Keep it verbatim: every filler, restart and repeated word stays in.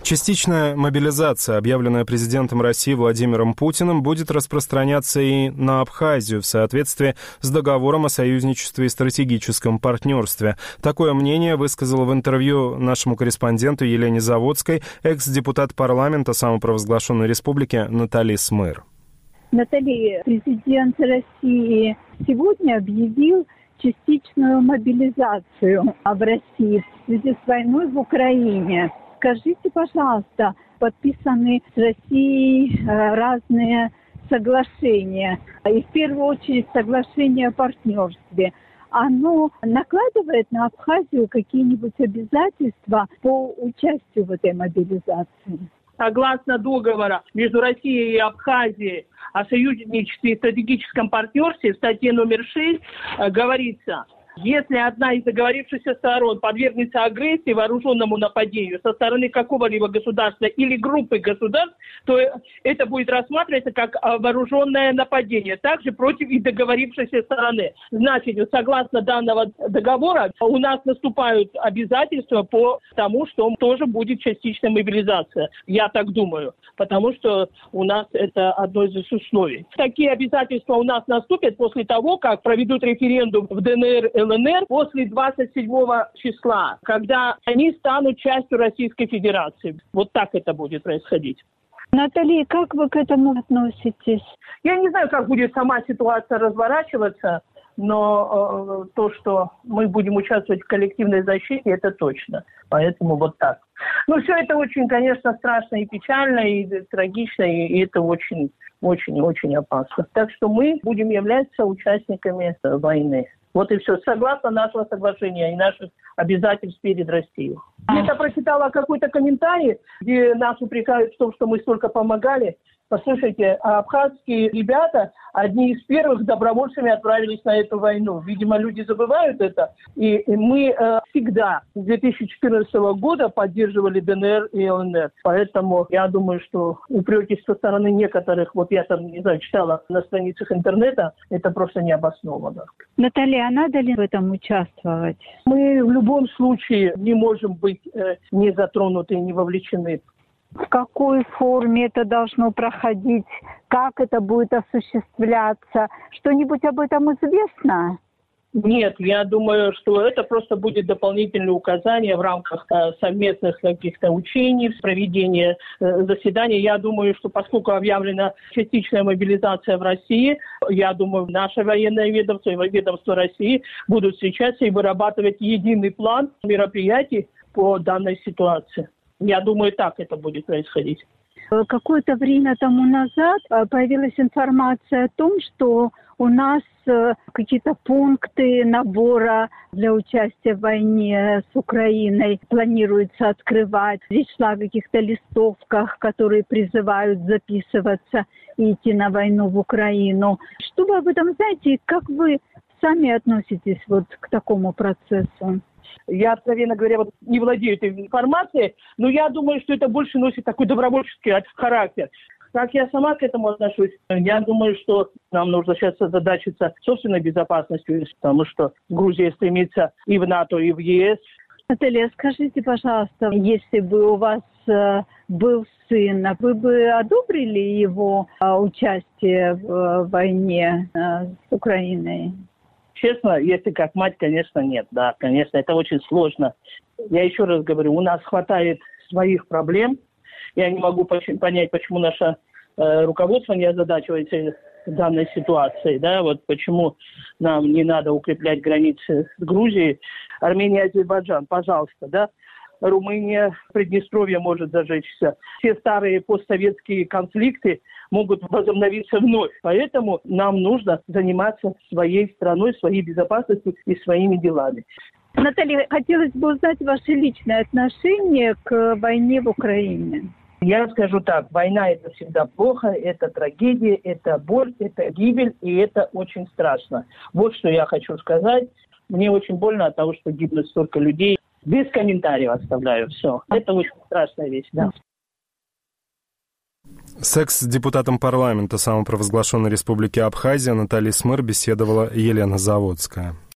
Частичная мобилизация, объявленная президентом России Владимиром Путиным, будет распространяться и на Абхазию в соответствии с договором о союзничестве и стратегическом партнерстве. Такое мнение высказала в интервью нашему корреспонденту Елене Заводской экс-депутат парламента самопровозглашенной республики Натали Смыр. Натали, президент России сегодня объявил частичную мобилизацию в России в связи с войной в Украине. Скажите, пожалуйста, подписаны с Россией разные соглашения, и в первую очередь соглашение о партнерстве. Оно накладывает на Абхазию какие-нибудь обязательства по участию в этой мобилизации? Согласно договора между Россией и Абхазией о союзничестве и стратегическом партнерстве в статье номер шесть говорится: если одна из договорившихся сторон подвергнется агрессии, вооруженному нападению со стороны какого-либо государства или группы государств, то это будет рассматриваться как вооруженное нападение, также против и договорившейся стороны. Значит, согласно данного договора, у нас наступают обязательства по тому, что тоже будет частичная мобилизация. Я так думаю, потому что у нас это одно из условий. Такие обязательства у нас наступят после того, как проведут референдум в ДНР, ЛНР после двадцать седьмого числа, когда они станут частью Российской Федерации. Вот так это будет происходить. Наталья, как вы к этому относитесь? Я не знаю, как будет сама ситуация разворачиваться, но э, то, что мы будем участвовать в коллективной защите, это точно. Поэтому вот так. Но все это очень, конечно, страшно и печально, и трагично, и это очень, очень, очень опасно. Так что мы будем являться участниками войны. Вот и все. Согласно нашего соглашения и наших обязательств перед Россией. Я прочитала какой-то комментарий, где нас упрекают в том, что мы столько помогали. Послушайте, абхазские ребята одни из первых добровольцами отправились на эту войну. Видимо, люди забывают это. И, и мы э, всегда с две тысячи четырнадцатого года поддерживали ДНР и ЛНР. Поэтому я думаю, что упреки со стороны некоторых, вот я там, не знаю, читала на страницах интернета, это просто не обосновано. Наталья, а надо ли в этом участвовать? Мы в любом случае не можем быть э, не затронуты и не вовлечены. В какой форме это должно проходить? Как это будет осуществляться? Что-нибудь об этом известно? Нет, я думаю, что это просто будет дополнительные указания в рамках э, совместных каких-то учений, проведения э, заседаний. Я думаю, что поскольку объявлена частичная мобилизация в России, я думаю, наше военное ведомство и ведомство России будут встречаться и вырабатывать единый план мероприятий по данной ситуации. Я думаю, так это будет происходить. Какое-то время тому назад появилась информация о том, что у нас какие-то пункты набора для участия в войне с Украиной планируется открывать. Речь шла о каких-то листовках, которые призывают записываться и идти на войну в Украину. Что вы об этом знаете и как вы сами относитесь вот к такому процессу? Я, откровенно говоря, вот не владею этой информацией, но я думаю, что это больше носит такой добровольческий характер. Как я сама к этому отношусь? Я думаю, что нам нужно сейчас озадачиться собственной безопасностью, потому что Грузия стремится и в НАТО, и в ЕС. Наталья, скажите, пожалуйста, если бы у вас э, был сын, вы бы одобрили его э, участие в э, войне э, с Украиной? Честно, если как мать, конечно, нет. Да, конечно, это очень сложно. Я еще раз говорю, у нас хватает своих проблем. Я не могу понять, почему наше э, руководство не озадачивается данной ситуацией. Да? Вот почему нам не надо укреплять границы с Грузией. Армения, Азербайджан, пожалуйста, да. Румыния, Приднестровье может зажечься. Все старые постсоветские конфликты могут возобновиться вновь. Поэтому нам нужно заниматься своей страной, своей безопасностью и своими делами. Наталья, хотелось бы узнать ваше личное отношение к войне в Украине. Я скажу так, война – это всегда плохо, это трагедия, это боль, это гибель, и это очень страшно. Вот что я хочу сказать. Мне очень больно от того, что гибнут столько людей. Без комментариев оставляю все. Это очень страшная вещь, да. С экс-депутатом парламента самопровозглашенной республики Абхазия Натальей Смыр беседовала Елена Заводская.